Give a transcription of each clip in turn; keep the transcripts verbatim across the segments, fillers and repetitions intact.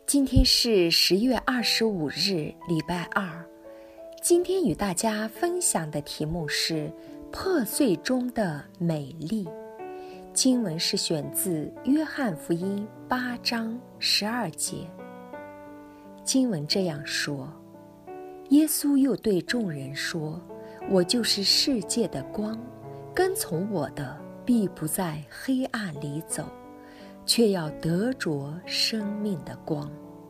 今天是十月二十五日，礼拜二。今天与大家分享的题目是破碎中的美丽。经文是选自约翰福音八章十二节。经文这样说：耶稣又对众人说，我就是世界的光，跟从我的必不在黑暗里走，却要得着生命的光。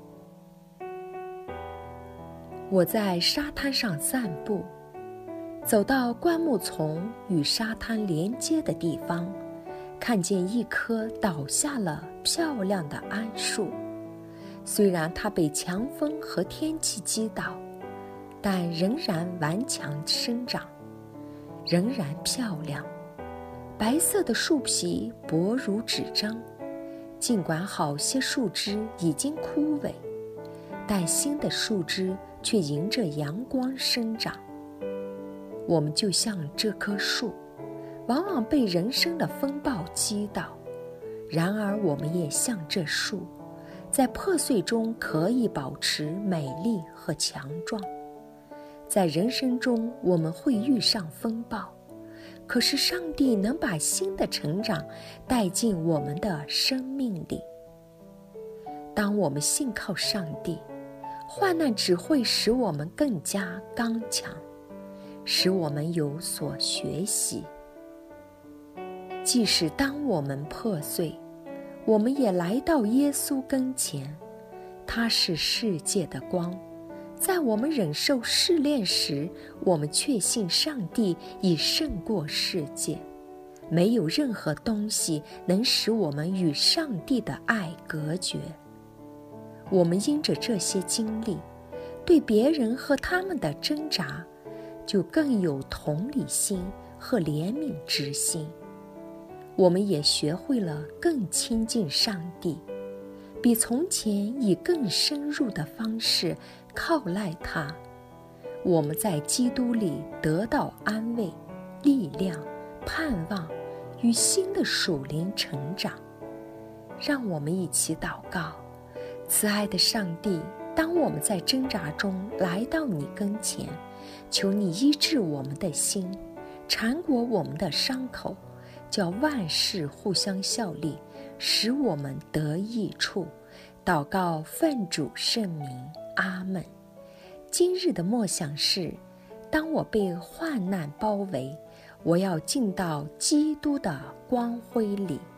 我在沙滩上散步，走到灌木丛与沙滩连接的地方，看见一棵倒下了漂亮的桉树。虽然它被强风和天气击倒，但仍然顽强生长，仍然漂亮。白色的树皮薄如纸张，尽管好些树枝已经枯萎，但新的树枝却迎着阳光生长。我们就像这棵树，往往被人生的风暴击倒，然而我们也像这树，在破碎中可以保持美丽和强壮。在人生中我们会遇上风暴，可是上帝能把新的成长带进我们的生命里。当我们信靠上帝，患难只会使我们更加刚强，使我们有所学习。即使当我们破碎，我们也来到耶稣跟前，他是世界的光。在我们忍受试炼时，我们确信上帝已胜过世界，没有任何东西能使我们与上帝的爱隔绝。我们因着这些经历，对别人和他们的挣扎，就更有同理心和怜悯之心。我们也学会了更亲近上帝，比从前以更深入的方式靠赖他。我们在基督里得到安慰、力量、盼望与新的属灵成长。让我们一起祷告。慈爱的上帝，当我们在挣扎中来到你跟前，求你医治我们的心，缠裹我们的伤口，叫万事互相效力，使我们得益处。祷告奉主圣名，阿们。今日的默想是：当我被患难包围，我要进到基督的光辉里。